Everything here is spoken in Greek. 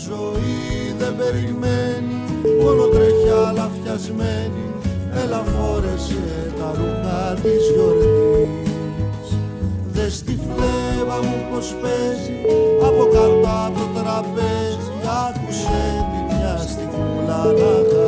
ζωή δεν περιμένει, μόνο τρέχει αλαφιασμένη. Έλα φόρεσε τα ρούχα της γιορτής. Δες τη φλέβα μου πως παίζει από κάτω από το τραπέζι. Άκουσε τη μια στιγμούλα να